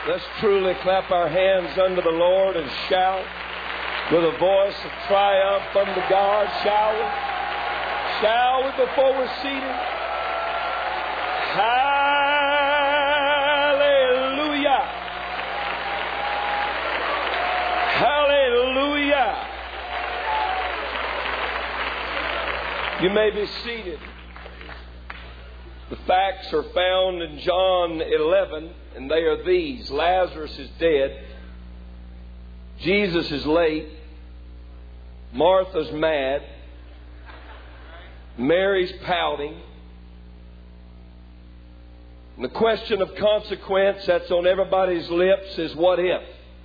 Let's truly clap our hands unto the Lord and shout with a voice of triumph unto God, shall we? Shall we before we're seated? Hallelujah! Hallelujah! You may be seated. The facts are found in John 11, and they are these. Lazarus is dead. Jesus is late. Martha's mad. Mary's pouting. And the question of consequence that's on everybody's lips is, what if?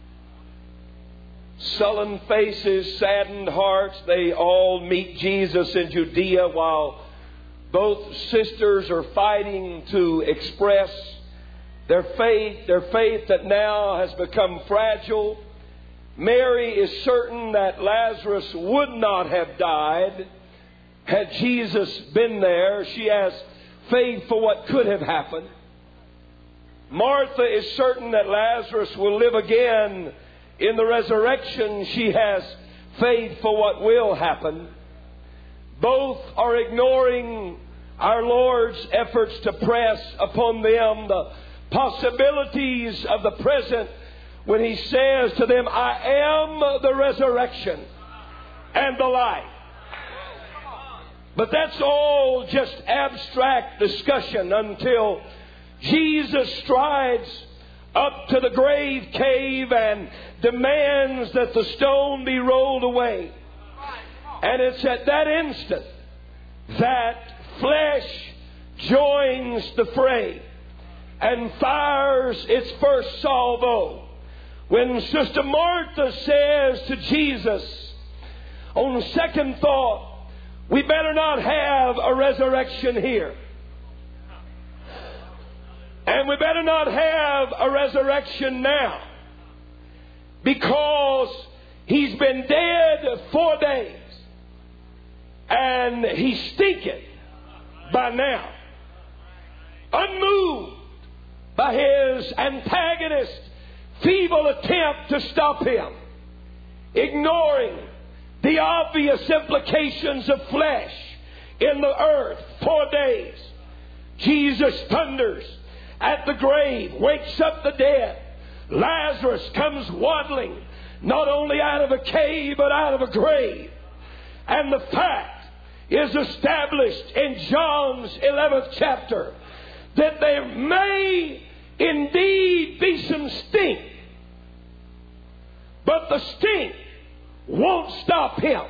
Sullen faces, saddened hearts, they all meet Jesus in Judea while both sisters are fighting to express their faith that now has become fragile. Mary is certain that Lazarus would not have died had Jesus been there. She has faith for what could have happened. Martha is certain that Lazarus will live again in the resurrection. She has faith for what will happen. Both are ignoring our Lord's efforts to press upon them the possibilities of the present when He says to them, I am the resurrection and the life. But that's all just abstract discussion until Jesus strides up to the grave cave and demands that the stone be rolled away. And it's at that instant that flesh joins the fray and fires its first salvo. When Sister Martha says to Jesus, on second thought, we better not have a resurrection here. And we better not have a resurrection now, because He's been dead 4 days and He stinketh by now. Unmoved by His antagonist's feeble attempt to stop Him, ignoring the obvious implications of flesh in the earth, 4 days, Jesus thunders at the grave, wakes up the dead. Lazarus comes waddling, not only out of a cave, but out of a grave. And the fact is established in John's 11th chapter that there may indeed be some stink, but the stink won't stop Him.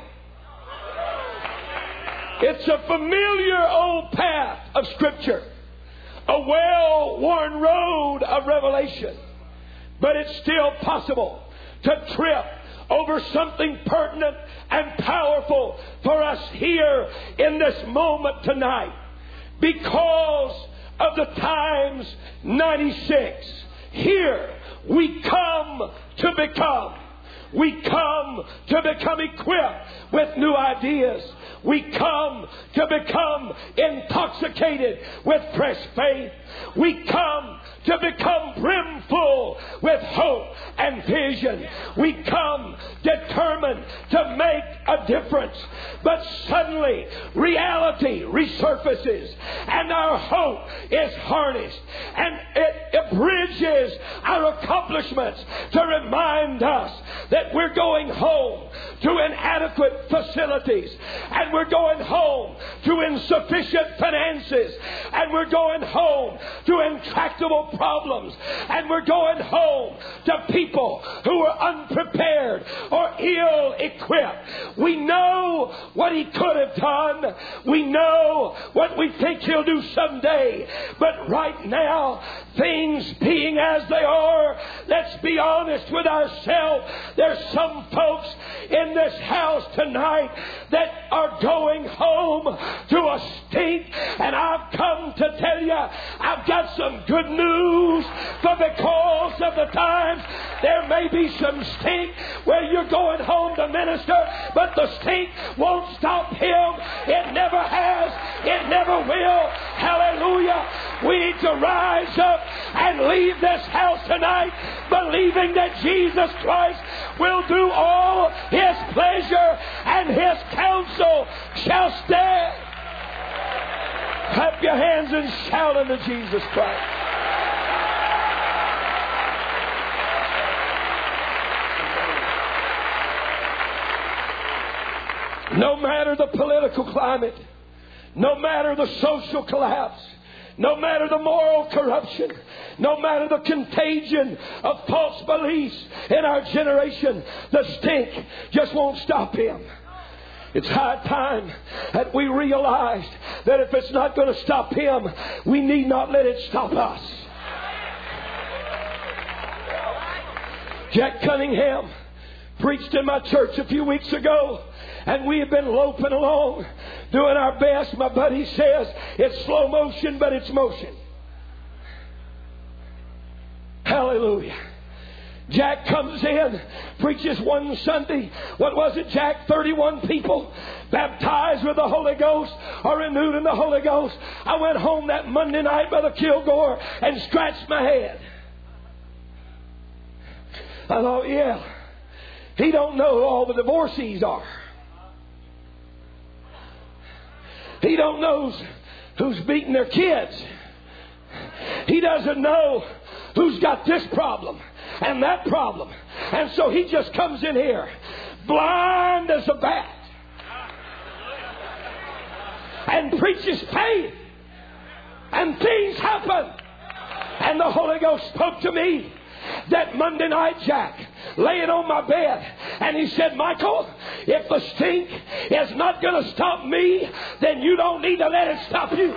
It's a familiar old path of Scripture, a well-worn road of revelation. But it's still possible to trip over something pertinent and powerful for us here in this moment tonight. Because of the times 96, here we come to become. We come to become equipped with new ideas. We come to become intoxicated with fresh faith. We come to become brimful with hope and vision. We come determined to make a difference. But suddenly reality resurfaces and our hope is harnessed, and it abridges our accomplishments to remind us that we're going home to inadequate facilities, and we're going home to insufficient finances, and we're going home to intractable problems, and we're going home to people who are unprepared or ill-equipped. We know what He could have done. We know what we think He'll do someday. But right now, things being as they are, let's be honest with ourselves. There's some folks in this house tonight that are going home to a stink, and I've come to tell you, I've got some good news. For because of the times there may be some stink where you're going home to minister, but the stink won't stop Him. It never has. It never will. Hallelujah. We need to rise up and leave this house tonight believing that Jesus Christ will do all His pleasure and His counsel shall stand. Clap your hands and shout unto Jesus Christ. No matter the political climate, no matter the social collapse, no matter the moral corruption, no matter the contagion of false beliefs in our generation, the stink just won't stop Him. It's high time that we realize that if it's not going to stop Him, we need not let it stop us. Jack Cunningham preached in my church a few weeks ago, and we have been loping along, doing our best. My buddy says it's slow motion, but it's motion. Hallelujah. Jack comes in, preaches one Sunday. What was it, Jack? 31 people baptized with the Holy Ghost or renewed in the Holy Ghost. I went home that Monday night, Brother Kilgore, and scratched my head. I thought, yeah, he don't know who all the divorcees are. He don't know who's beating their kids. He doesn't know who's got this problem and that problem. And so he just comes in here blind as a bat and preaches faith, and things happen. And the Holy Ghost spoke to me that Monday night, Jack, laying on my bed, and he said, Michael, if the stink is not going to stop me, then you don't need to let it stop you.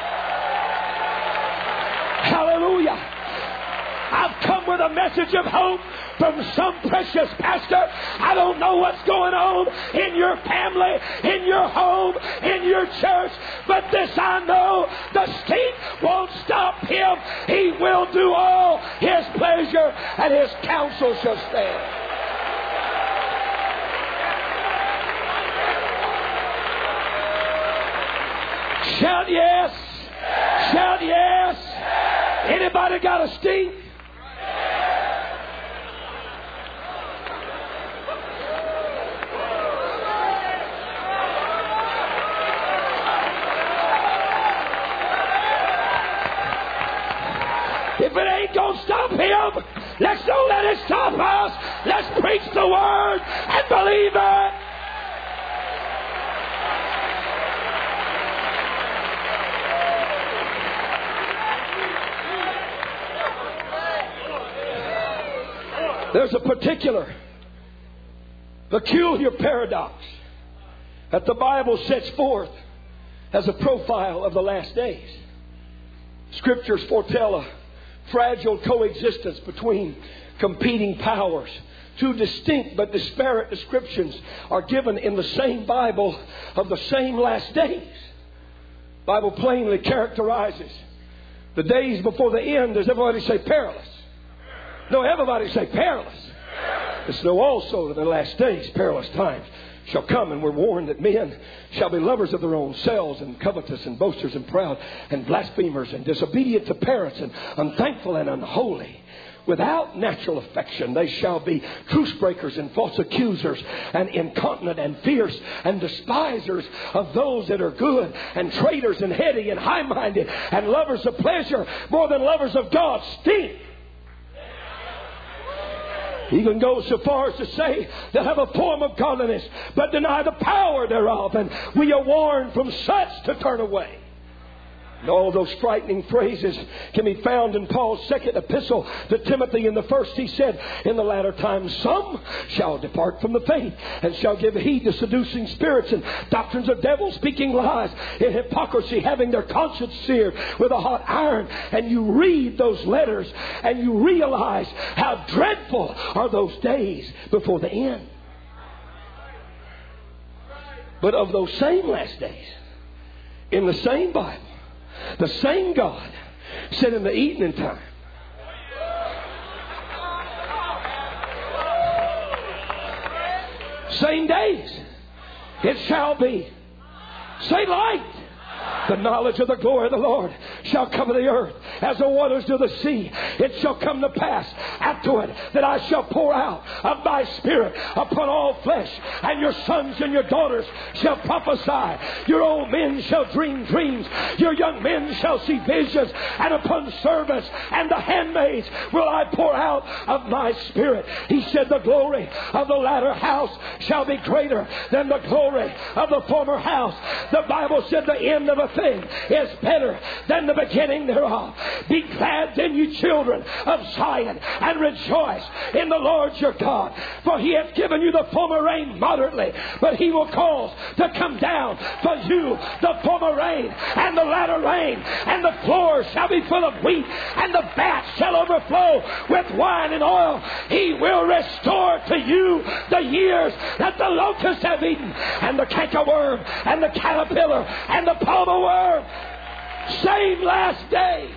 Hallelujah. I've come with a message of hope from some precious pastor. I don't know what's going on in your family, in your home, in your church, but this I know, the stink won't stop Him. He will do all His pleasure, and His counsel shall stand. Shout yes. Shout yes. Anybody got a stink? If it ain't going to stop Him, let's don't let it stop us. Let's preach the Word and believe it. There's a particular peculiar paradox that the Bible sets forth as a profile of the last days. Scriptures foretell a fragile coexistence between competing powers. Two distinct but disparate descriptions are given in the same Bible of the same last days. The Bible plainly characterizes the days before the end. Does everybody say perilous? No, everybody say perilous. It's know also that in the last days perilous times shall come, and we're warned that men shall be lovers of their own selves, and covetous, and boasters, and proud, and blasphemers, and disobedient to parents, and unthankful, and unholy. Without natural affection, they shall be truce breakers, and false accusers, and incontinent, and fierce, and despisers of those that are good, and traitors, and heady, and high-minded, and lovers of pleasure more than lovers of God. Stink. He even goes so far as to say they'll have a form of godliness, but deny the power thereof. And we are warned from such to turn away. And all those frightening phrases can be found in Paul's second epistle to Timothy. In the first he said, in the latter times some shall depart from the faith, and shall give heed to seducing spirits and doctrines of devils, speaking lies, in hypocrisy, having their conscience seared with a hot iron. And you read those letters and you realize how dreadful are those days before the end. But of those same last days, in the same Bible, the same God said in the evening time, Same days. It shall be. Say light. The knowledge of the glory of the Lord shall cover the earth as the waters do the sea. It shall come to pass after it that I shall pour out of my Spirit upon all flesh, and your sons and your daughters shall prophesy. Your old men shall dream dreams. Your young men shall see visions. And upon servants and the handmaids will I pour out of my Spirit. He said, the glory of the latter house shall be greater than the glory of the former house. The Bible said the end of a thing is better than the beginning thereof. Be glad then, you children of Zion, and rejoice in the Lord your God. For he hath given you the former rain moderately, but he will cause to come down for you the former rain and the latter rain. And the floor shall be full of wheat, and the vats shall overflow with wine and oil. He will restore to you the years that the locusts have eaten, and the cankerworm, and the caterpillar, and the palmer worm. Same last days.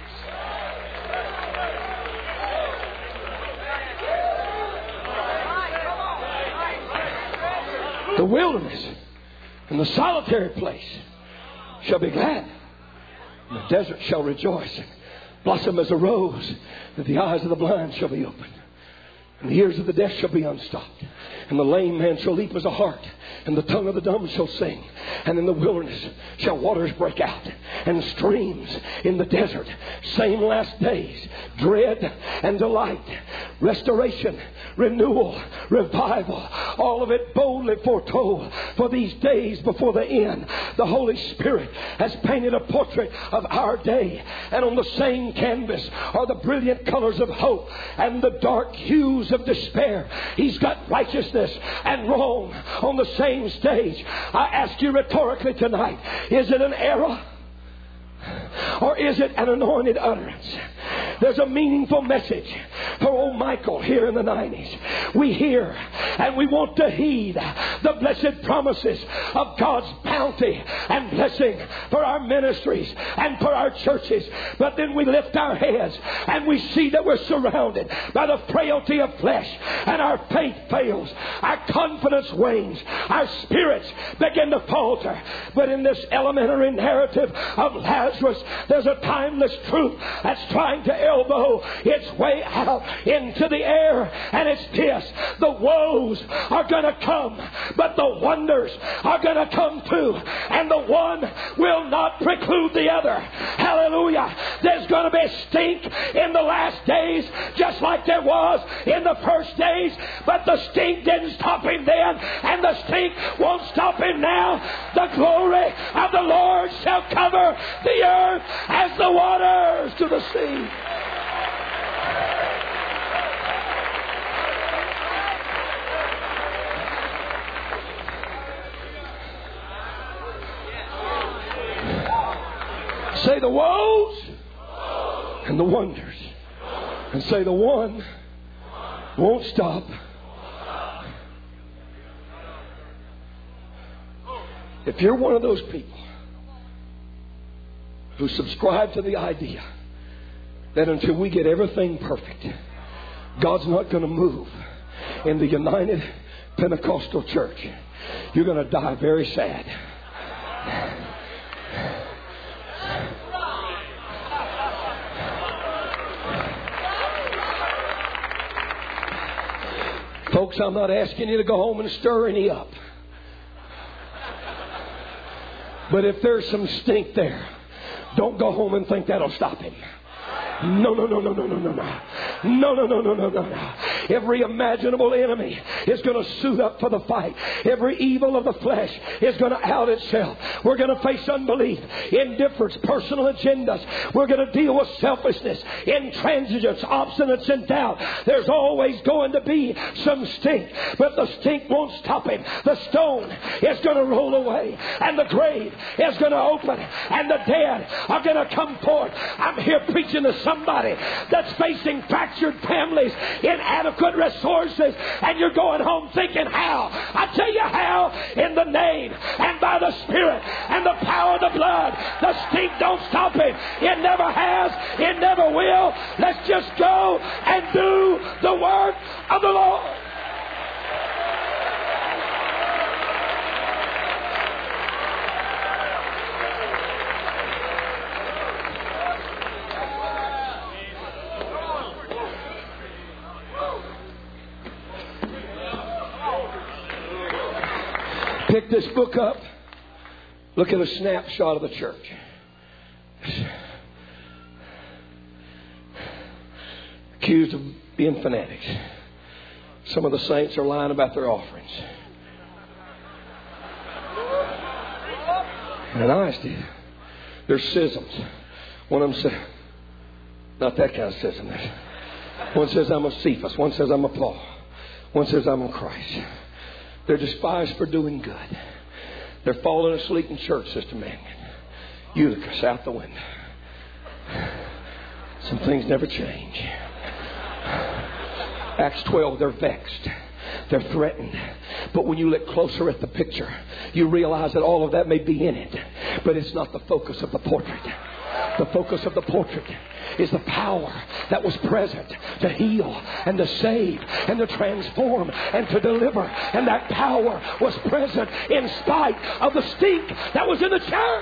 The wilderness and the solitary place shall be glad, and the desert shall rejoice and blossom as a rose, that the eyes of the blind shall be opened, and the ears of the deaf shall be unstopped, and the lame man shall leap as a hart, and the tongue of the dumb shall sing. And in the wilderness shall waters break out, and streams in the desert. Same last days. Dread and delight. Restoration, renewal, revival. All of it boldly foretold for these days before the end. The Holy Spirit has painted a portrait of our day. And on the same canvas are the brilliant colors of hope and the dark hues of despair. He's got righteousness and wrong on the same stage. I ask you rhetorically tonight, is it an era or is it an anointed utterance? There's a meaningful message for old Michael here in the 90s. We hear and we want to heed the blessed promises of God's bounty and blessing for our ministries and for our churches. But then we lift our heads and we see that we're surrounded by the frailty of flesh, and our faith fails. Our confidence wanes. Our spirits begin to falter. But in this elementary narrative of Lazarus, there's a timeless truth that's trying to elbow its way out into the air, and it's this: the woes are going to come, but the wonders are going to come too, and the one will not preclude the other. Hallelujah. There's going to be a stink in the last days, just like there was in the first days, but the stink didn't stop him then, and the stink won't stop him now. The glory of the Lord shall cover the earth as the waters to the sea. Say the woes and the wonders. And say the one won't stop. If you're one of those people who subscribe to the idea that until we get everything perfect, God's not going to move in the United Pentecostal Church, you're going to die very sad. Folks, I'm not asking you to go home and stir any up. But if there's some stink there, don't go home and think that'll stop him. No. Every imaginable enemy is going to suit up for the fight. Every evil of the flesh is going to out itself. We're going to face unbelief, indifference, personal agendas. We're going to deal with selfishness, intransigence, obstinance, and doubt. There's always going to be some stink, but the stink won't stop him. The stone is going to roll away, and the grave is going to open, and the dead are going to come forth. I'm here preaching to somebody that's facing fractured families, inadequate resources, and you're going home thinking how? I tell you how, in the name and by the Spirit and the power of the blood. The stink don't stop him. It never has. It never will. Let's just go and do the work of the Lord. Pick this book up. Look at a snapshot of the church. Accused of being fanatics. Some of the saints are lying about their offerings. And honesty, there's schisms. One of them said, not that kind of schism. One says, I'm of Cephas. One says, I'm of Paul. One says, I'm of Christ. They're despised for doing good. They're falling asleep in church, Sister Mangan. Eutychus out the window. Some things never change. Acts 12, they're vexed. They're threatened. But when you look closer at the picture, you realize that all of that may be in it. But it's not the focus of the portrait. The focus of the portrait is the power that was present to heal and to save and to transform and to deliver. And that power was present in spite of the stink that was in the church.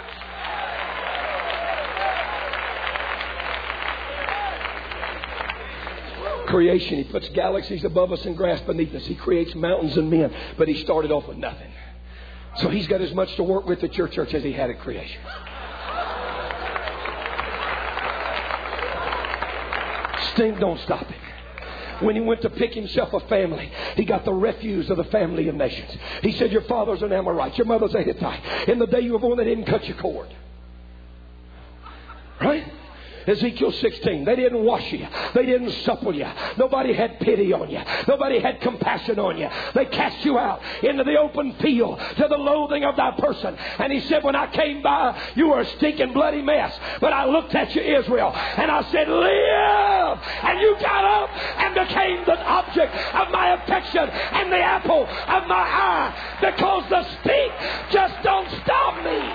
Creation, He puts galaxies above us and grass beneath us. He creates mountains and men. But He started off with nothing. So He's got as much to work with at your church as He had at creation. Stink don't stop Him. When He went to pick Himself a family, He got the refuse of the family of nations. He said, your father's an Amorite, your mother's a Hittite. In the day you were born, they didn't cut your cord. Right? Ezekiel 16, they didn't wash you. They didn't supple you. Nobody had pity on you. Nobody had compassion on you. They cast you out into the open field to the loathing of thy person. And He said, when I came by, you were a stinking bloody mess. But I looked at you, Israel, and I said, live! And you got up and became the object of my affection and the apple of my eye, because the stink just don't stop me.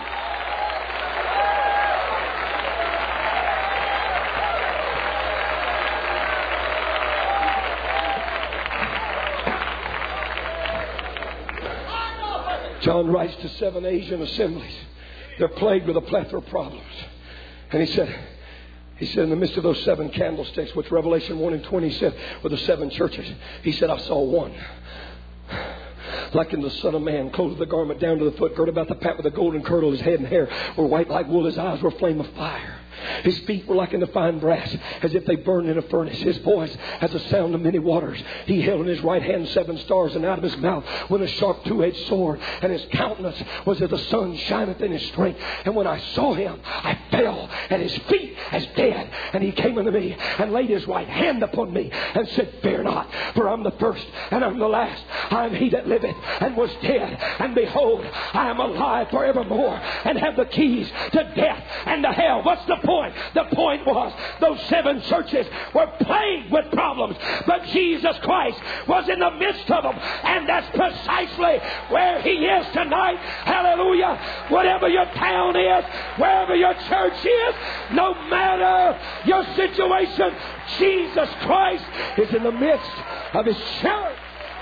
John writes to 7 Asian assemblies. They're plagued with a plethora of problems. And he said, in the midst of those 7 candlesticks, which Revelation 1 and 20 said were the 7 churches, He said, I saw one. Like in the Son of Man, clothed with the garment down to the foot, girded about the pat with a golden girdle. His head and hair were white like wool. His eyes were a flame of fire. His feet were like in the fine brass, as if they burned in a furnace. His voice as the sound of many waters. He held in His right hand 7 stars, and out of His mouth went a sharp 2-edged sword. And His countenance was as the sun shineth in His strength. And when I saw Him, I fell at His feet as dead. And He came unto me and laid His right hand upon me and said, fear not, for I'm the first and I'm the last. I am He that liveth and was dead. And behold, I am alive forevermore, and have the keys to death and to hell. What's the point? The point was those 7 churches were plagued with problems, but Jesus Christ was in the midst of them, and that's precisely where He is tonight. Hallelujah. Whatever your town is, wherever your church is, no matter your situation, Jesus Christ is in the midst of His church.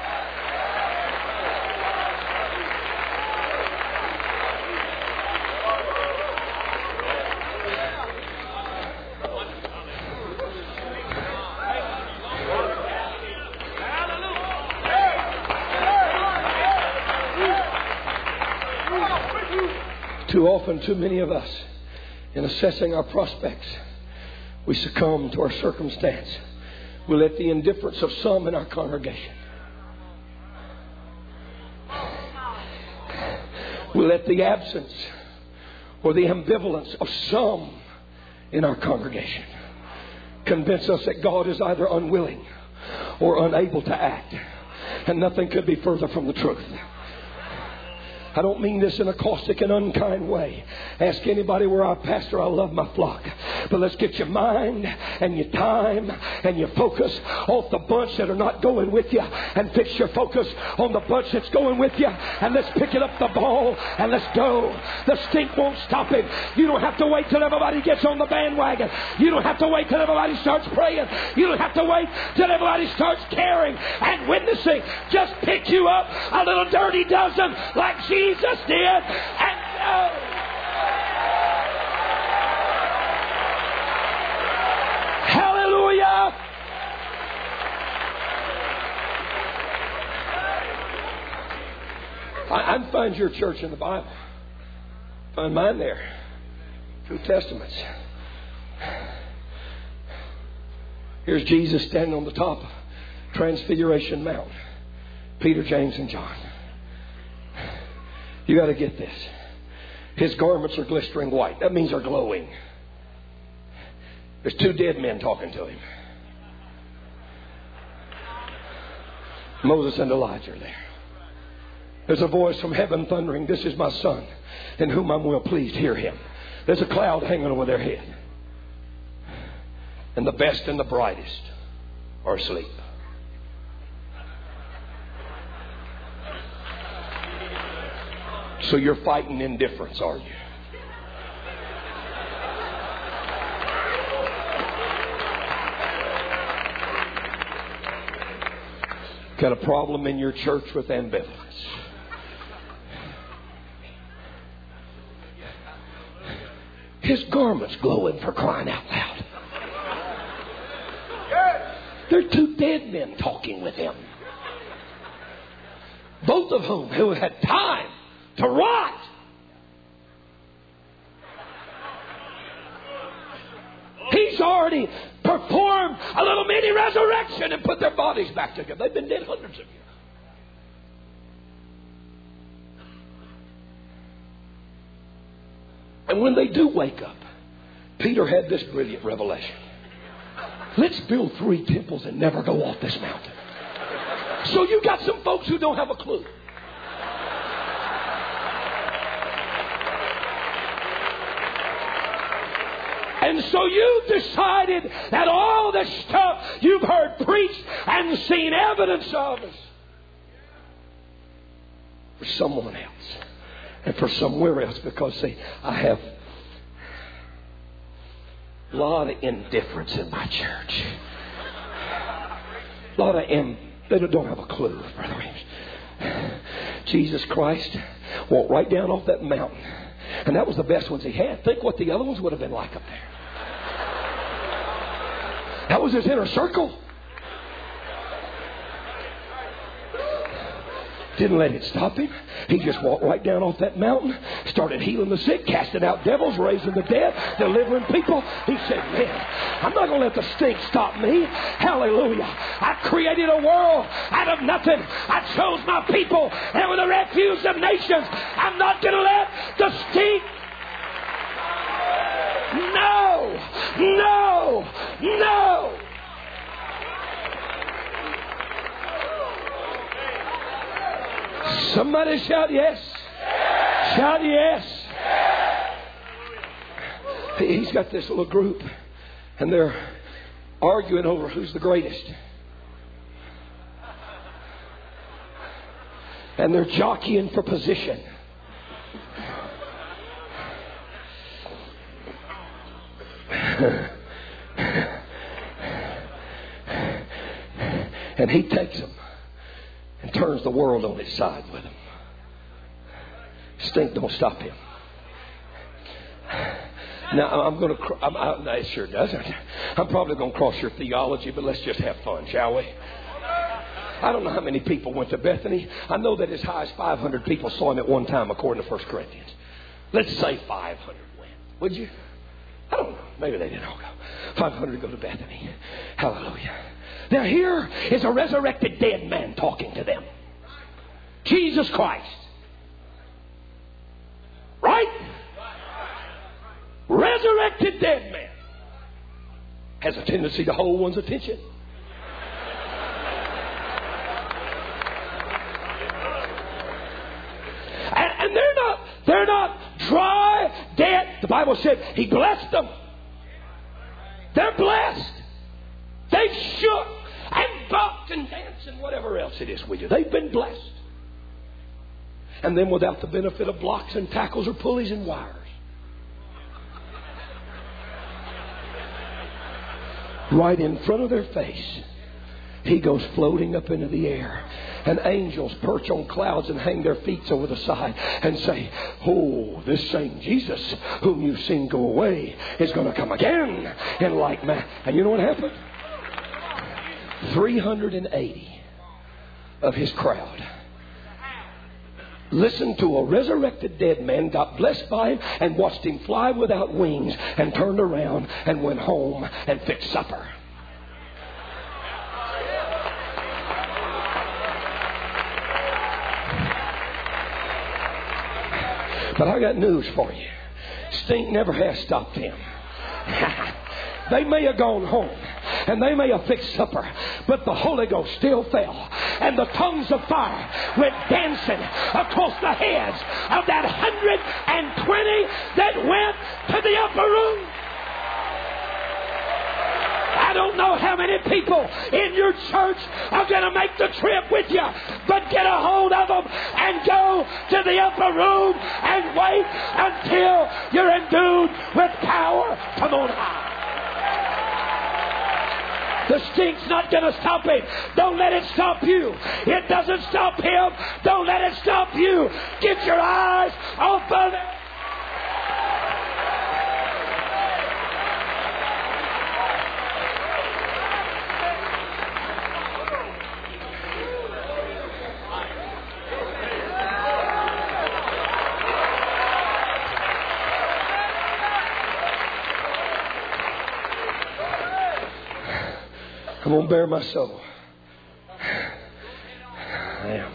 Too often, too many of us, in assessing our prospects, we succumb to our circumstance. We let the indifference of some in our congregation. We let the absence or the ambivalence of some in our congregation convince us that God is either unwilling or unable to act. And nothing could be further from the truth. I don't mean this in a caustic and unkind way. Ask anybody where I pastor, I love my flock. But let's get your mind and your time and your focus off the bunch that are not going with you, and fix your focus on the bunch that's going with you. And let's pick it up the ball and let's go. The stink won't stop it. You don't have to wait till everybody gets on the bandwagon. You don't have to wait till everybody starts praying. You don't have to wait till everybody starts caring and witnessing. Just pick you up a little dirty dozen like Jesus did, and go. Hallelujah. I'd find your church in the Bible. Find mine there. 2 Testaments. Here's Jesus standing on the top of Transfiguration Mountain. Peter, James, and John. You got to get this. His garments are glistering white. That means they're glowing. There's 2 dead men talking to him. Moses and Elijah are there. There's a voice from heaven thundering, "This is my son, in whom I'm well pleased. Hear him." There's a cloud hanging over their head. And the best and the brightest are asleep. So you're fighting indifference, are you? Got a problem in your church with ambivalence. His garment's glowing, for crying out loud. There are 2 dead men talking with him. Both of whom who had time to rot. He's already performed a little mini resurrection and put their bodies back together. They've been dead hundreds of years. And when they do wake up, Peter had this brilliant revelation. Let's build 3 temples and never go off this mountain. So you got some folks who don't have a clue. And so you've decided that all the stuff you've heard preached and seen evidence of is for someone else and for somewhere else. Because, see, I have a lot of indifference in my church. A lot of they don't have a clue, Brother James. Jesus Christ walked right down off that mountain. And that was the best ones he had. Think what the other ones would have been like up there. That was his inner circle. Didn't let it stop him. He just walked right down off that mountain, started healing the sick, casting out devils, raising the dead, delivering people. He said, "Man, I'm not going to let the stink stop me." Hallelujah. I created a world out of nothing. I chose my people. They were the refuse of nations. I'm not going to let the stink. No, no, no. Somebody shout yes. Shout yes. He's got this little group, and they're arguing over who's the greatest. And they're jockeying for position. And he takes them and turns the world on its side with him. Stink don't stop him. Now, it sure doesn't. I'm probably going to cross your theology, but let's just have fun, shall we? I don't know how many people went to Bethany. I know that as high as 500 people saw him at one time, according to 1 Corinthians. Let's say 500 went. Would you? I don't know. Maybe they didn't all go. 500 go to Bethany. Hallelujah. Now here is a resurrected dead man talking to them. Jesus Christ. Right? Resurrected dead man. Has a tendency to hold one's attention. And they're not dry, dead. The Bible said he blessed them. They're blessed. They've shook and bucked and danced and whatever else it is we do. They've been blessed. And then without the benefit of blocks and tackles or pulleys and wires. Right in front of their face, he goes floating up into the air. And angels perch on clouds and hang their feet over the side and say, "Oh, this same Jesus whom you've seen go away is going to come again in like manner." And you know what happened? 380 of his crowd listened to a resurrected dead man, got blessed by him, and watched him fly without wings, and turned around and went home and fixed supper. But I got news for you. Stink never has stopped him. They may have gone home and they may have fixed supper, but the Holy Ghost still fell, and the tongues of fire went dancing across the heads of that 120 that went to the upper room. I don't know how many people in your church are going to make the trip with you, but get a hold of them and go to the upper room and wait until you're endued with power from on high. The stink's not going to stop him. Don't let it stop you. It doesn't stop him. Don't let it stop you. Get your eyes off of it. I'm going to bare my soul. I am.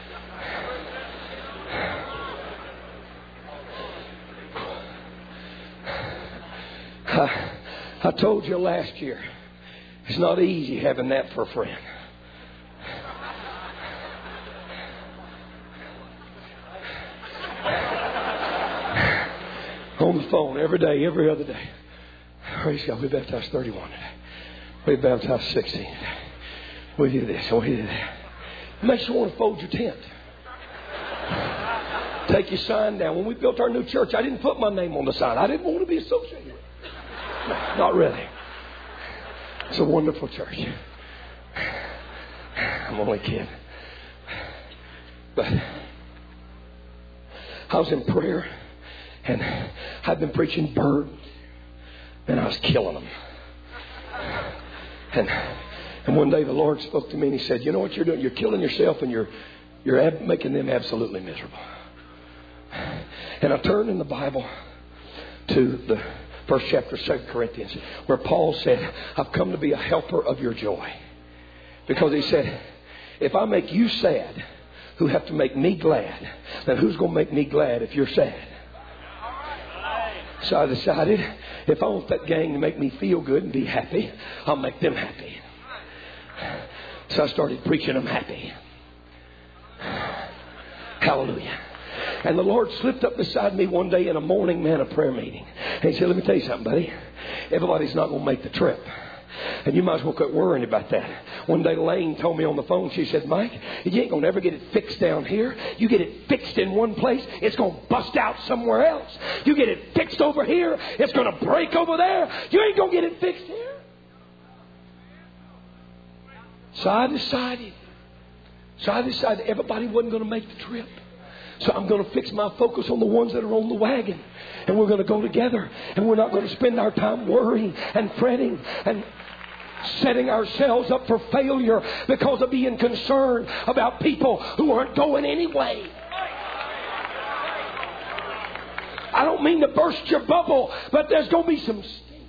I told you last year, it's not easy having that for a friend. On the phone every day, every other day. Praise God, we baptized 31 today. We baptized 16. We did this and we did that. Makes you want to fold your tent. Take your sign down. When we built our new church, I didn't put my name on the sign. I didn't want to be associated with it. No, not really. It's a wonderful church. I'm only kidding. But I was in prayer and I'd been preaching birds and I was killing them. And one day the Lord spoke to me and He said, you know what you're doing? You're killing yourself and you're making them absolutely miserable. And I turned in the Bible to the first chapter of 2 Corinthians where Paul said, I've come to be a helper of your joy. Because he said, if I make you sad who have to make me glad, then who's going to make me glad if you're sad? So I decided, if I want that gang to make me feel good and be happy, I'll make them happy. So I started preaching them happy. Hallelujah. And the Lord slipped up beside me one day in a morning manna prayer meeting. And He said, let me tell you something, buddy. Everybody's not going to make the trip. And you might as well quit worrying about that. One day Lane told me on the phone, she said, Mike, you ain't going to ever get it fixed down here. You get it fixed in one place, it's going to bust out somewhere else. You get it fixed over here, it's going to break over there. You ain't going to get it fixed here. So I decided everybody wasn't going to make the trip. So I'm going to fix my focus on the ones that are on the wagon. And we're going to go together. And we're not going to spend our time worrying and fretting and setting ourselves up for failure because of being concerned about people who aren't going anyway. I don't mean to burst your bubble, but there's going to be some stinking.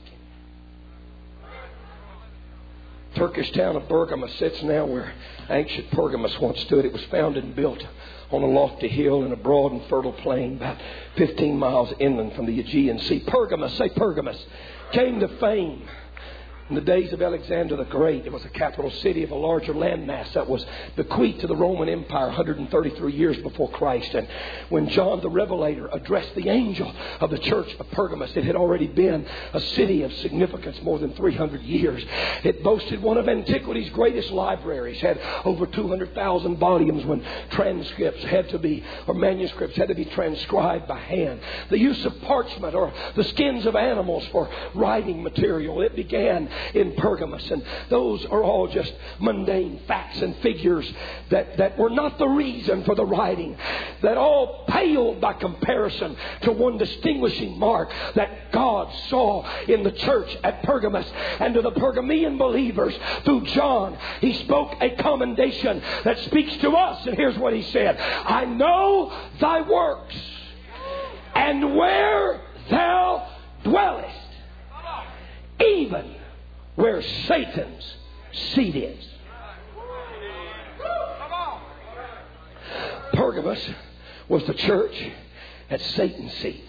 Turkish town of Pergamos sits now where ancient Pergamos once stood. It was founded and built on a lofty hill in a broad and fertile plain about 15 miles inland from the Aegean Sea. Pergamos, say Pergamos, came to fame in the days of Alexander the Great. It was a capital city of a larger landmass that was bequeathed to the Roman Empire 133 years before Christ. And when John the Revelator addressed the angel of the church of Pergamos, it had already been a city of significance more than 300 years. It boasted one of antiquity's greatest libraries, had over 200,000 volumes when manuscripts had to be transcribed by hand. The use of parchment or the skins of animals for writing material. It began in Pergamos. And those are all just mundane facts and figures that were not the reason for the writing, that all paled by comparison to one distinguishing mark that God saw in the church at Pergamos. And to the Pergamean believers, through John, he spoke a commendation that speaks to us. And here's what he said: I know thy works, and where thou dwellest, even where Satan's seat is. Pergamos was the church at Satan's seat.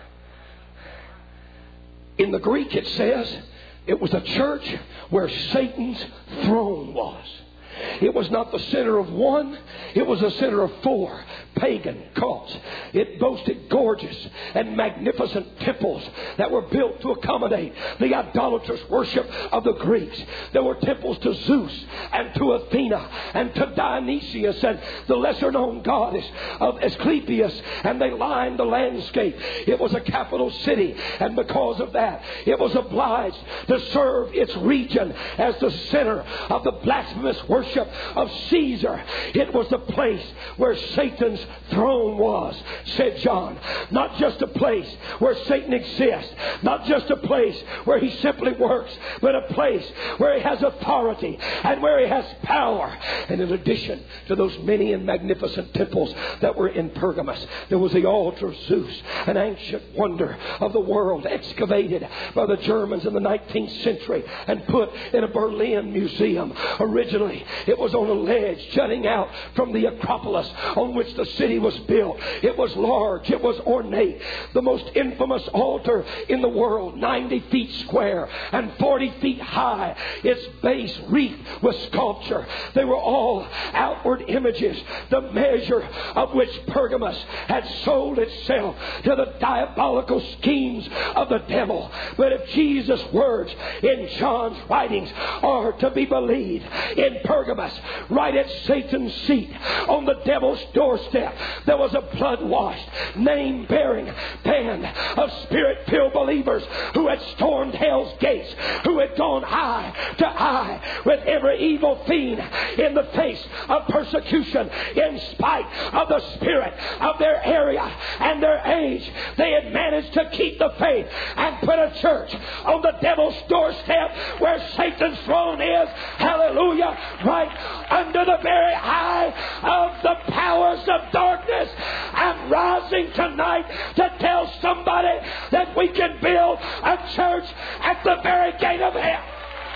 In the Greek it says it was a church where Satan's throne was. It was not the center of one, it was the center of four pagan cults. It boasted gorgeous and magnificent temples that were built to accommodate the idolatrous worship of the Greeks. There were temples to Zeus and to Athena and to Dionysius and the lesser known goddess of Asclepius, and they lined the landscape. It was a capital city, and because of that, it was obliged to serve its region as the center of the blasphemous worship of Caesar. It was the place where Satan's throne was, said John. Not just a place where Satan exists, not just a place where he simply works, but a place where he has authority and where he has power. And in addition to those many and magnificent temples that were in Pergamos, there was the altar of Zeus, an ancient wonder of the world, excavated by the Germans in the 19th century and put in a Berlin museum. Originally, it was on a ledge jutting out from the Acropolis on which the city was built. It was large. It was ornate. The most infamous altar in the world, 90 feet square and 40 feet high. Its base wreathed with sculpture. They were all outward images, the measure of which Pergamos had sold itself to the diabolical schemes of the devil. But if Jesus' words in John's writings are to be believed, in Pergamos, right at Satan's seat, on the devil's doorstep, there was a blood-washed, name-bearing band of spirit-filled believers who had stormed hell's gates, who had gone eye to eye with every evil fiend in the face of persecution. In spite of the spirit of their area and their age, they had managed to keep the faith and put a church on the devil's doorstep where Satan's throne is. Hallelujah. Right under the very eye of the powers of darkness. I'm rising tonight to tell somebody that we can build a church at the very gate of hell.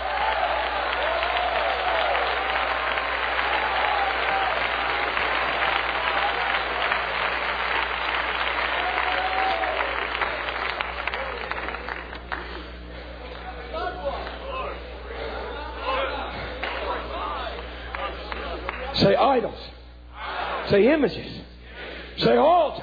Say idols. Say images. Say altars.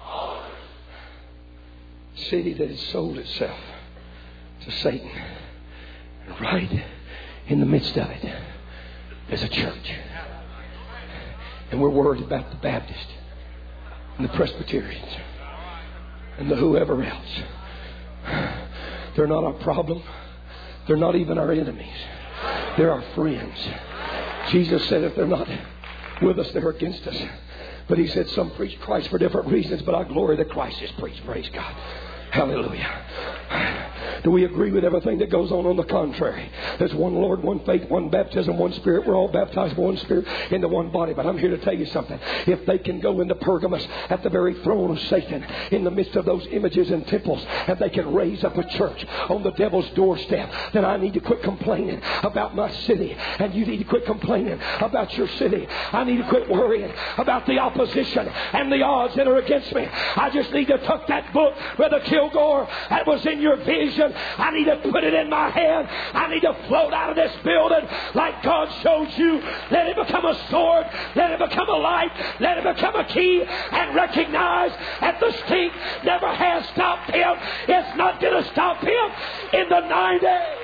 City that has sold itself to Satan. And right in the midst of it is a church. And we're worried about the Baptist and the Presbyterians and the whoever else. They're not our problem. They're not even our enemies. They're our friends. Jesus said if they're not with us, they're against us. But he said some preach Christ for different reasons, but I glory that Christ is preached. Praise God. Hallelujah. Do we agree with everything that goes on the contrary? There's one Lord, one faith, one baptism, one Spirit. We're all baptized by one Spirit into one body. But I'm here to tell you something. If they can go into Pergamos at the very throne of Satan, in the midst of those images and temples, and they can raise up a church on the devil's doorstep, then I need to quit complaining about my city. And you need to quit complaining about your city. I need to quit worrying about the opposition and the odds that are against me. I just need to tuck that book, Brother Kilgore, that was in your vision. I need to put it in my hand. I need to float out of this building like God showed you. Let it become a sword. Let it become a light. Let it become a key. And recognize that the stink never has stopped him. It's not going to stop him in the 9 days.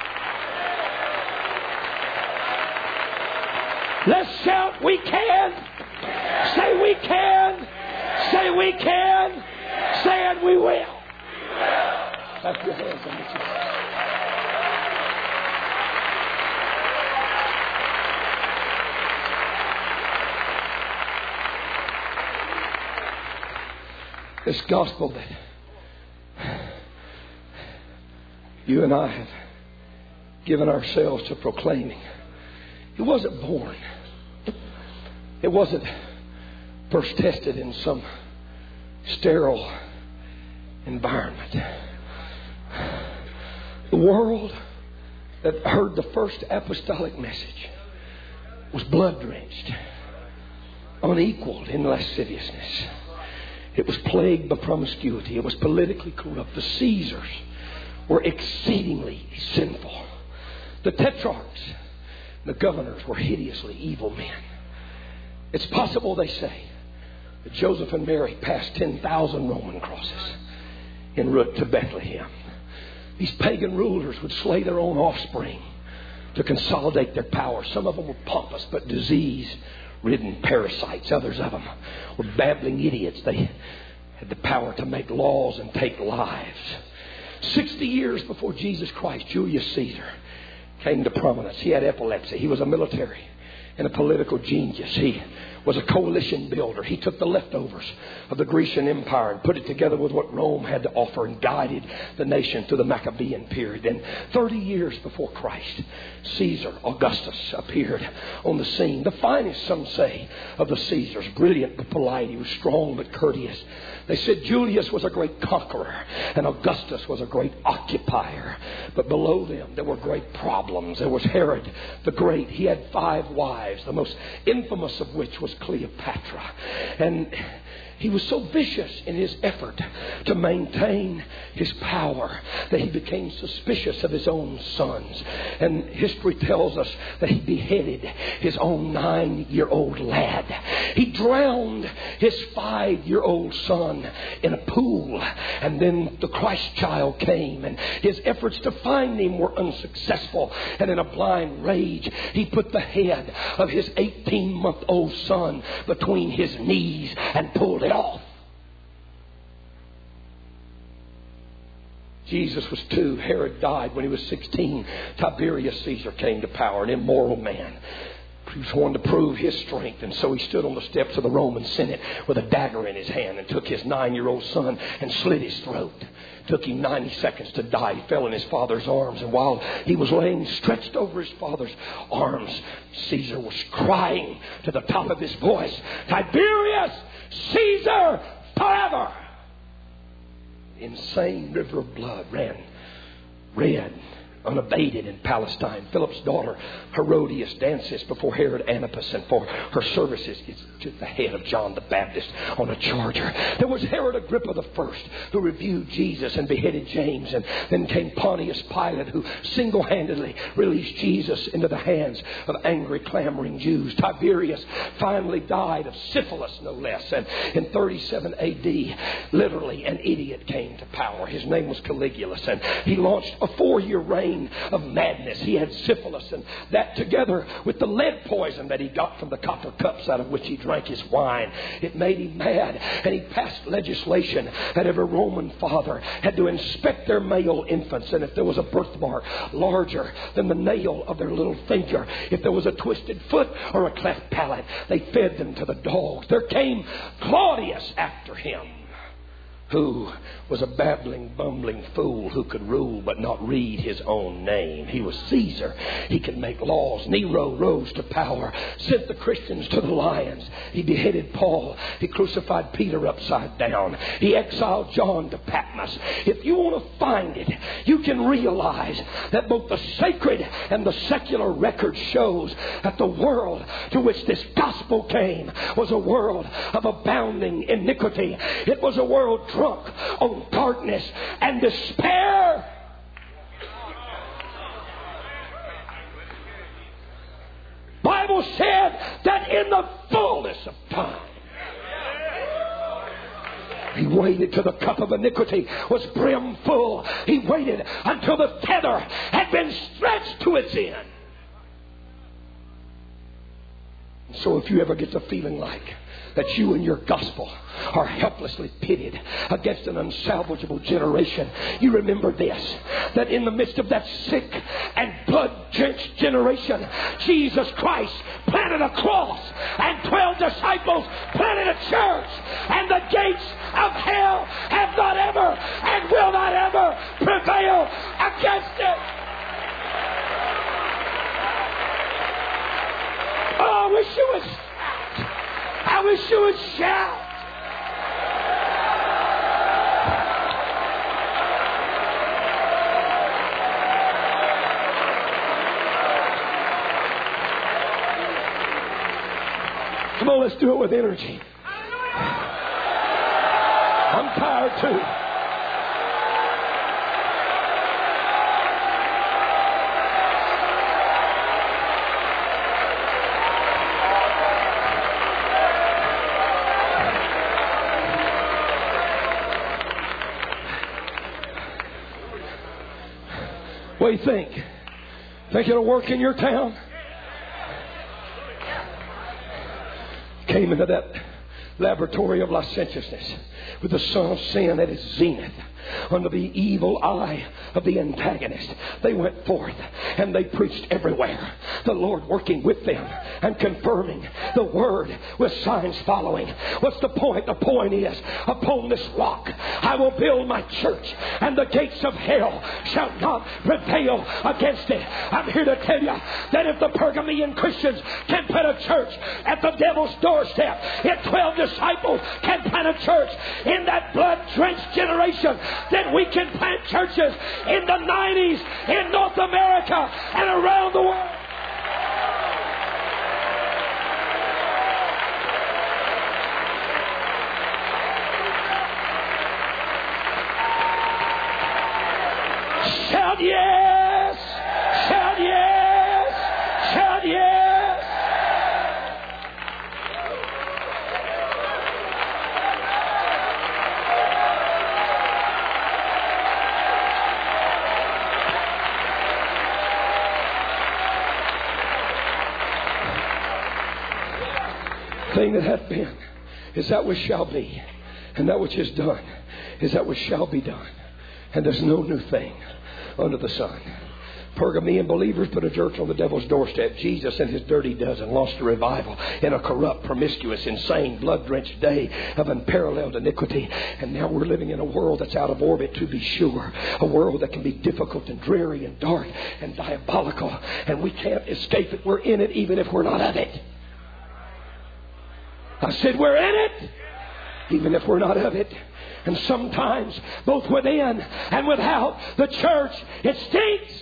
Let's shout, we can. Say we can. Say we can. Say and we will. Clap your hands on the chest. This gospel that you and I have given ourselves to proclaiming, it wasn't born. It wasn't first tested in some sterile environment. The world that heard the first apostolic message was blood-drenched, unequaled in lasciviousness. It was plagued by promiscuity. It was politically corrupt. The Caesars were exceedingly sinful. The tetrarchs, the governors, were hideously evil men. It's possible, they say, that Joseph and Mary passed 10,000 Roman crosses en route to Bethlehem. These pagan rulers would slay their own offspring to consolidate their power. Some of them were pompous but disease-ridden parasites. Others of them were babbling idiots. They had the power to make laws and take lives. 60 years before Jesus Christ, Julius Caesar came to prominence. He had epilepsy. He was a military and a political genius. He was a coalition builder. He took the leftovers of the Grecian Empire and put it together with what Rome had to offer and guided the nation through the Maccabean period. Then 30 years before Christ, Caesar Augustus appeared on the scene. The finest, some say, of the Caesars. Brilliant but polite. He was strong but courteous. They said Julius was a great conqueror and Augustus was a great occupier. But below them, there were great problems. There was Herod the Great. He had 5 wives, the most infamous of which was Cleopatra. And he was so vicious in his effort to maintain his power that he became suspicious of his own sons. And history tells us that he beheaded his own 9-year-old lad. He drowned his 5-year-old son in a pool. And then the Christ child came, and his efforts to find him were unsuccessful. And in a blind rage, he put the head of his 18-month-old son between his knees and pulled it off. Jesus was 2. Herod died when he was 16. Tiberius Caesar came to power, an immoral man. He was wanting to prove his strength, and so he stood on the steps of the Roman Senate with a dagger in his hand and took his 9-year-old son and slit his throat. It took him 90 seconds to die. He fell in his father's arms, and while he was laying stretched over his father's arms, Caesar was crying to the top of his voice, "Tiberius Caesar forever!" Insane river of blood ran red, unabated in Palestine. Philip's daughter Herodias dances before Herod Antipas, and for her services gets to the head of John the Baptist on a charger. There was Herod Agrippa I, who reviewed Jesus and beheaded James, and then came Pontius Pilate, who single-handedly released Jesus into the hands of angry, clamoring Jews. Tiberius finally died of syphilis, no less, and in 37 A.D., literally an idiot came to power. His name was Caligula, and he launched a 4-year reign of madness. He had syphilis, and that together with the lead poison that he got from the copper cups out of which he drank his wine, it made him mad. And he passed legislation that every Roman father had to inspect their male infants, and if there was a birthmark larger than the nail of their little finger, if there was a twisted foot or a cleft palate, they fed them to the dogs. There came Claudius after him, who was a babbling, bumbling fool who could rule but not read his own name. He was Caesar. He could make laws. Nero rose to power, sent the Christians to the lions. He beheaded Paul. He crucified Peter upside down. He exiled John to Patmos. If you want to find it, you can realize that both the sacred and the secular record shows that the world to which this gospel came was a world of abounding iniquity. It was a world drunk on darkness and despair. Bible said that in the fullness of time, he waited till the cup of iniquity was brim full. He waited until the tether had been stretched to its end. So if you ever get to feeling like that you and your gospel are helplessly pitted against an unsalvageable generation, you remember this, that in the midst of that sick and blood-drenched generation, Jesus Christ planted a cross and 12 disciples planted a church, and the gates of hell have not ever and will not ever prevail against it. Oh, I wish you would shout. I wish you would shout. Come on, let's do it with energy. I'm tired too. What do you think? Think it'll work in your town? Came into that laboratory of licentiousness with the son of sin at its zenith, under the evil eye of the antagonist. They went forth and they preached everywhere, the Lord working with them and confirming the word with signs following. What's the point? The point is, upon this rock I will build my church, and the gates of hell shall not prevail against it. I'm here to tell you that if the Pergamean Christians can put a church at the devil's doorstep, if 12 disciples can plant a church in that blood-drenched generation, then we can plant churches in the 90s in North America and around the world. Shout yes! Shout yes! Shout yes! Thing that hath been is that which shall be, and that which is done is that which shall be done. And there's no new thing under the sun. Pergamean believers put a church on the devil's doorstep. Jesus and his dirty dozen lost a revival in a corrupt, promiscuous, insane, blood-drenched day of unparalleled iniquity. And now we're living in a world that's out of orbit, to be sure. A world that can be difficult and dreary and dark and diabolical. And we can't escape it. We're in it even if we're not of it. I said we're in it even if we're not of it. And sometimes, both within and without the church, it stinks.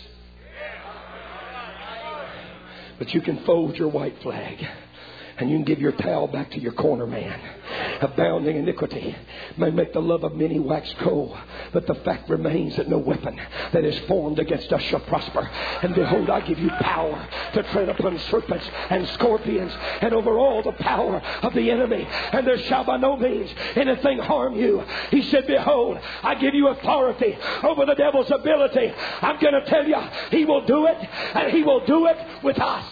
But you can fold your white flag, and you can give your towel back to your corner man. Abounding iniquity may make the love of many wax cold, but the fact remains that no weapon that is formed against us shall prosper. And behold, I give you power to tread upon serpents and scorpions, and over all the power of the enemy, and there shall by no means anything harm you. He said, behold, I give you authority over the devil's ability. I'm going to tell you, he will do it, and he will do it with us.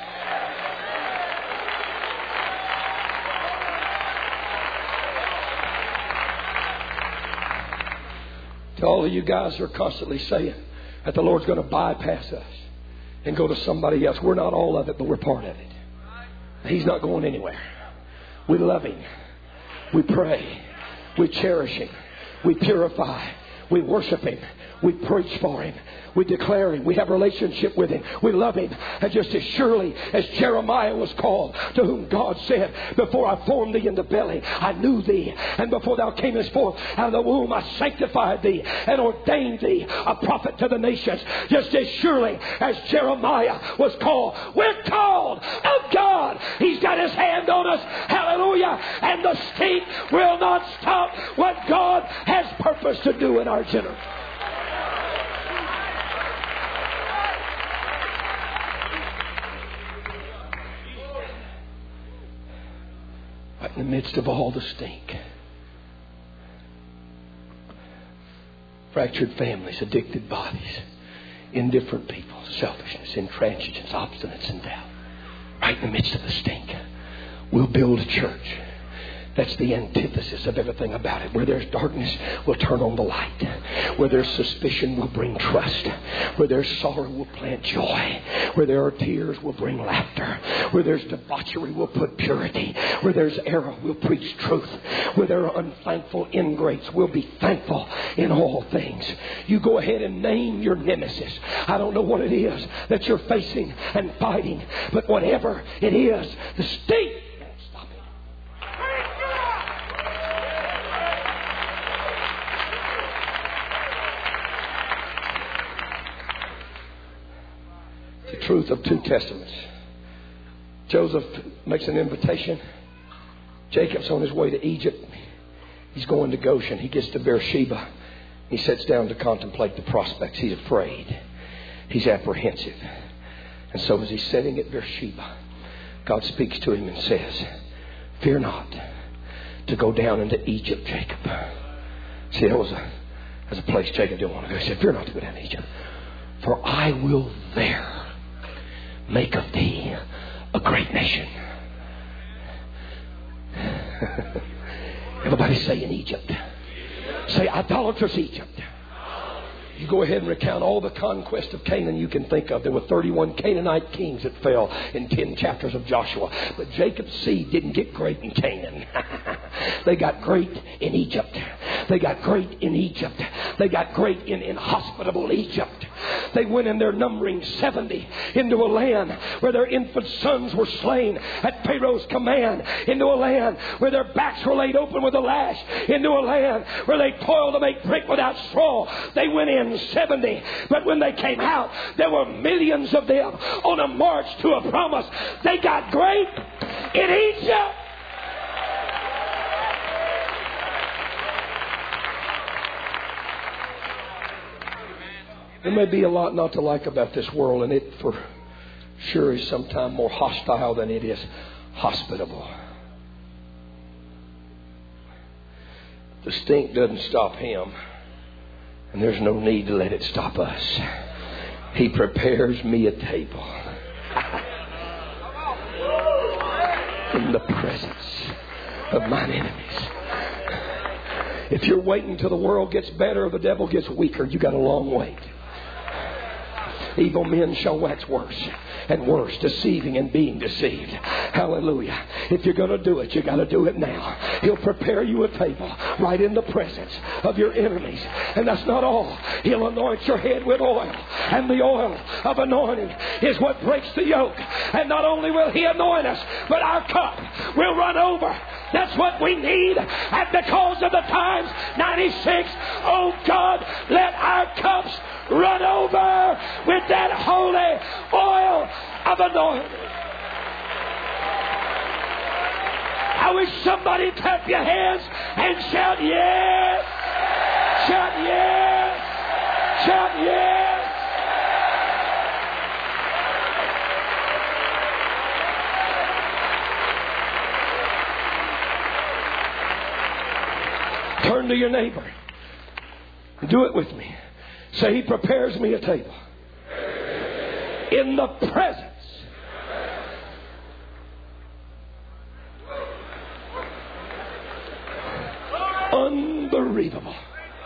To all of you guys who are constantly saying that the Lord's going to bypass us and go to somebody else. We're not all of it, but we're part of it. He's not going anywhere. We love Him. We pray. We cherish Him. We purify. We worship Him. We preach for Him. We declare Him. We have a relationship with Him. We love Him. And just as surely as Jeremiah was called, to whom God said, before I formed thee in the belly, I knew thee. And before thou camest forth out of the womb, I sanctified thee and ordained thee a prophet to the nations. Just as surely as Jeremiah was called, we're called of God. He's got His hand on us. Hallelujah. And the stink will not stop what God has purposed to do in our generation. In the midst of all the stink, fractured families, addicted bodies, indifferent people, selfishness, intransigence, obstinance, and doubt. right in the midst of the stink. We'll build a church. That's the antithesis of everything about it. Where there's darkness, we'll turn on the light. Where there's suspicion, we'll bring trust. Where there's sorrow, we'll plant joy. Where there are tears, we'll bring laughter. Where there's debauchery, we'll put purity. Where there's error, we'll preach truth. Where there are unthankful ingrates, we'll be thankful in all things. You go ahead and name your nemesis. I don't know what it is that you're facing and fighting, but whatever it is, the stink. Truth of two testaments. Joseph makes an invitation. Jacob's on his way to Egypt. He's going to Goshen. He gets to Beersheba. He sits down to contemplate the prospects. He's afraid. He's apprehensive. And so as he's sitting at Beersheba, God speaks to him and says, "Fear not to go down into Egypt, Jacob." See, that was a place Jacob didn't want to go. He said, "Fear not to go down to Egypt, for I will there make of thee a great nation." Everybody say in Egypt. Say idolatrous Egypt. You go ahead and recount all the conquest of Canaan you can think of. There were 31 Canaanite kings that fell in 10 chapters of Joshua. But Jacob's seed didn't get great in Canaan. They got great in Egypt. They got great in Egypt. They got great in hospitable Egypt. They went in there numbering 70 into a land where their infant sons were slain at Pharaoh's command, into a land where their backs were laid open with a lash, into a land where they toiled to make brick without straw. They went in 70, but when they came out, there were millions of them on a march to a promise. They got great in Egypt. There may be a lot not to like about this world, and it for sure is sometimes more hostile than it is hospitable. The stink doesn't stop him, and there's no need to let it stop us. He prepares me a table in the presence of mine enemies. If you're waiting till the world gets better or the devil gets weaker, you got a long wait. Evil men shall wax worse and worse, deceiving and being deceived. Hallelujah. If you're going to do it, you got to do it now. He'll prepare you a table right in the presence of your enemies. And that's not all. He'll anoint your head with oil. And the oil of anointing is what breaks the yoke. And not only will He anoint us, but our cup will run over. That's what we need. And because of the times, 96, oh God, let our cups run over with that holy oil of anointing. I wish somebody clap your hands and shout yes, shout yes, shout yes. Turn to your neighbor. Do it with me. Say, He prepares me a table in the presence. Unbelievable.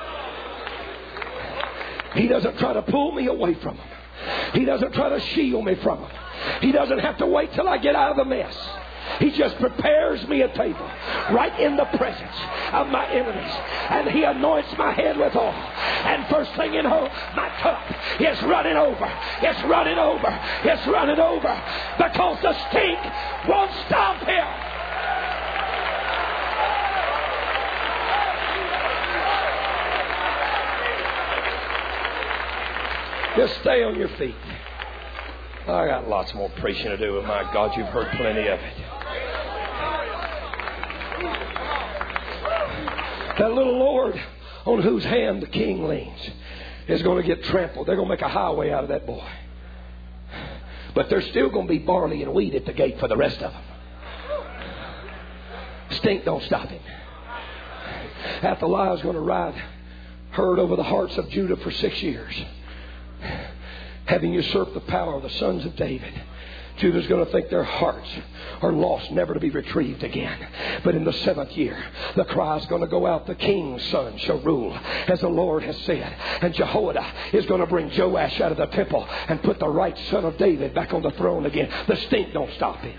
He doesn't try to pull me away from Him. He doesn't try to shield me from Him. He doesn't have to wait till I get out of the mess. He just prepares me a table right in the presence of my enemies. And He anoints my head with oil. And first thing you know, my cup is running over. It's running over. It's running over. Because the stink won't stop Him. Just stay on your feet. I got lots more preaching to do, but my God, you've heard plenty of it. That little Lord on whose hand the king leans is going to get trampled. They're going to make a highway out of that boy. But there's still going to be barley and wheat at the gate for the rest of them. Stink don't stop him. Athaliah is going to ride herd over the hearts of Judah for 6 years, having usurped the power of the sons of David, Judah's going to think their hearts are lost, never to be retrieved again. But in the 7th year, the cry is going to go out, the king's son shall rule, as the Lord has said. And Jehoiada is going to bring Joash out of the temple and put the right son of David back on the throne again. The stink don't stop him.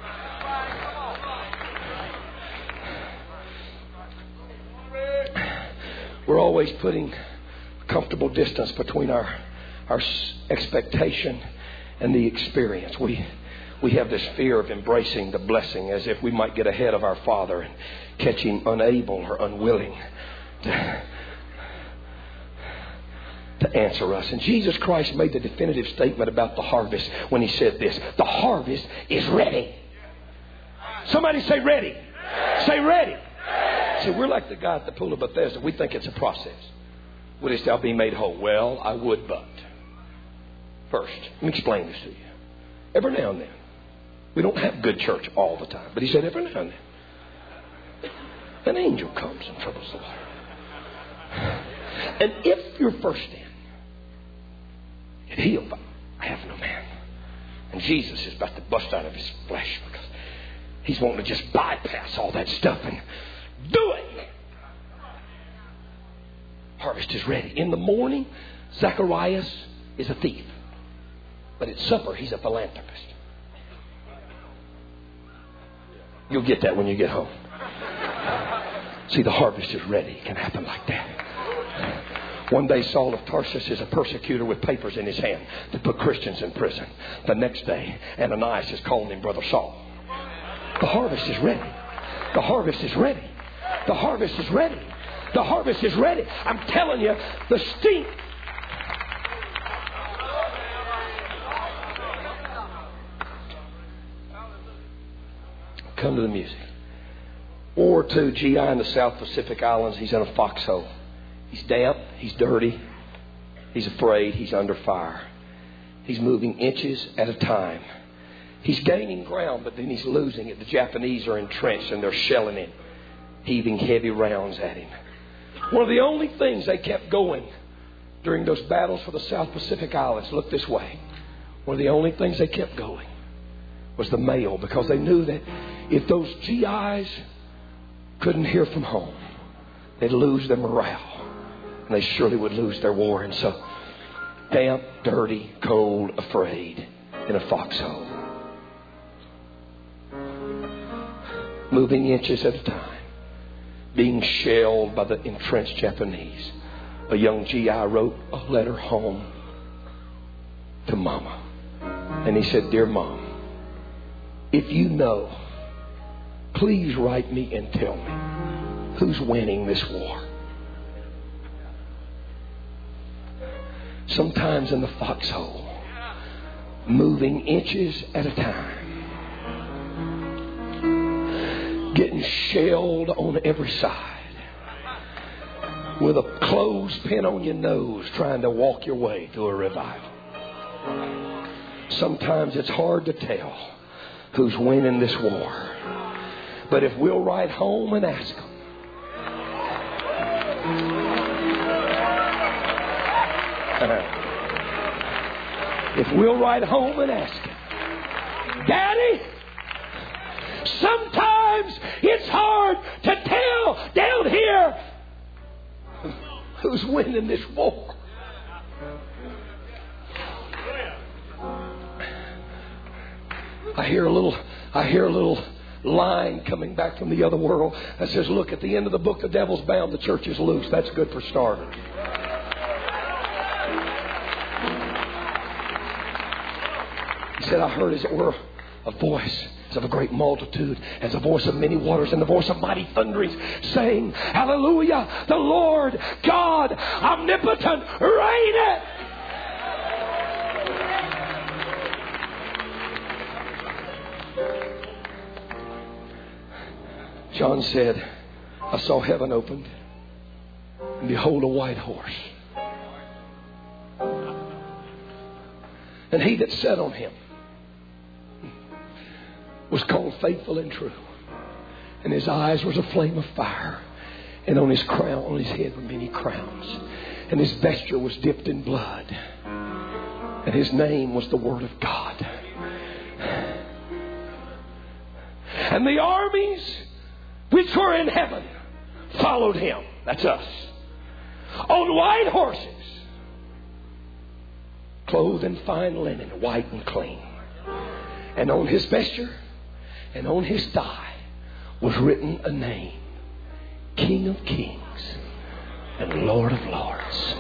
We're always putting comfortable distance between our expectation and the experience. We have this fear of embracing the blessing as if we might get ahead of our Father and catch Him unable or unwilling to answer us. And Jesus Christ made the definitive statement about the harvest when He said this: the harvest is ready. Somebody say ready. Say ready. See, we're like the guy at the pool of Bethesda. We think it's a process. Wouldst thou be made whole? Well, I would, but first, let me explain this to you. Every now and then, we don't have good church all the time, but He said every now and then, an angel comes and troubles the water. And if you're first in, get healed by half no man. And Jesus is about to bust out of His flesh because He's wanting to just bypass all that stuff and do it. Harvest is ready. In the morning, Zacharias is a thief. But at supper, he's a philanthropist. You'll get that when you get home. See, the harvest is ready. It can happen like that. One day, Saul of Tarsus is a persecutor with papers in his hand to put Christians in prison. The next day, Ananias is calling him Brother Saul. The harvest is ready. The harvest is ready. The harvest is ready. The harvest is ready. I'm telling you, the stink. Come to the music. World War II, GI in the South Pacific Islands. He's in a foxhole. He's damp. He's dirty. He's afraid. He's under fire. He's moving inches at a time. He's gaining ground, but then he's losing it. The Japanese are entrenched and they're shelling him, heaving heavy rounds at him. One of the only things they kept going during those battles for the South Pacific Islands, look this way. One of the only things they kept going was the mail, because they knew that if those GIs couldn't hear from home, they'd lose their morale. And they surely would lose their war. And so, damp, dirty, cold, afraid, in a foxhole. Moving inches at a time. Being shelled by the entrenched Japanese. A young GI wrote a letter home to Mama. And he said, "Dear Mom, if you know, please write me and tell me who's winning this war." Sometimes in the foxhole, moving inches at a time, getting shelled on every side, with a clothespin on your nose, trying to walk your way through a revival. Sometimes it's hard to tell who's winning this war. But if we'll write home and ask them, if we'll write home and ask him, "Daddy, sometimes it's hard to tell down here who's winning this war." I hear a little line coming back from the other world that says, "Look, at the end of the book, the devil's bound, the church is loose." That's good for starters. He said, "I heard as it were a voice as of a great multitude, as a voice of many waters, and the voice of mighty thunderings, saying, Hallelujah, the Lord God omnipotent reigneth." John said, "I saw heaven opened, and behold, a white horse. And he that sat on him was called Faithful and True. And his eyes was a flame of fire. And on his crown, on his head were many crowns. And his vesture was dipped in blood. And his name was the Word of God." And the armies which were in heaven followed him. That's us. On white horses, clothed in fine linen, white and clean. And on his vesture and on his thigh was written a name, King of Kings and Lord of Lords.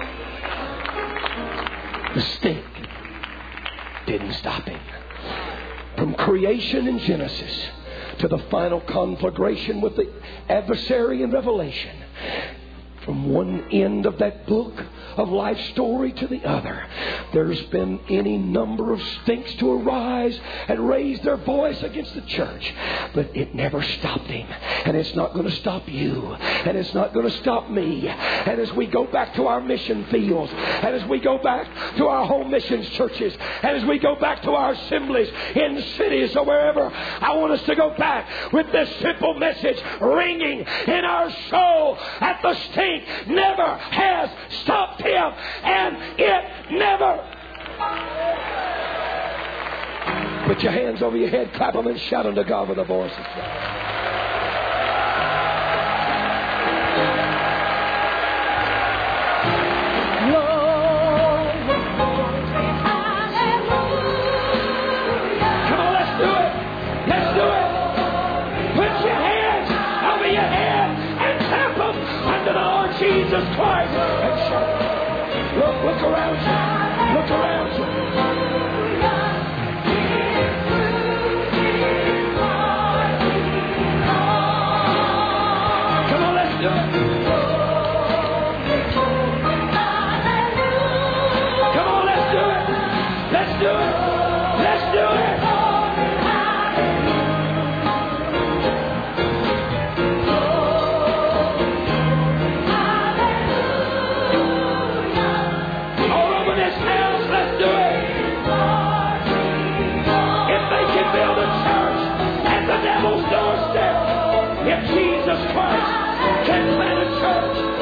The stink didn't stop him. From creation in Genesis to the final conflagration with the adversary in Revelation, from one end of that book of life story to the other, there's been any number of stinks to arise and raise their voice against the church. But it never stopped him. And it's not going to stop you. And it's not going to stop me. And as we go back to our mission fields, and as we go back to our home missions churches, and as we go back to our assemblies in cities or wherever, I want us to go back with this simple message ringing in our soul that the stink never has stopped him, and it never. Put your hands over your head, clap them, and shout unto God with a voice of joy. Jesus Christ. And shout. Look around you. Look around you. Come on, let's do it. Come on, let's do it. Let's do it. Let's do it. If Jesus Christ can plant a church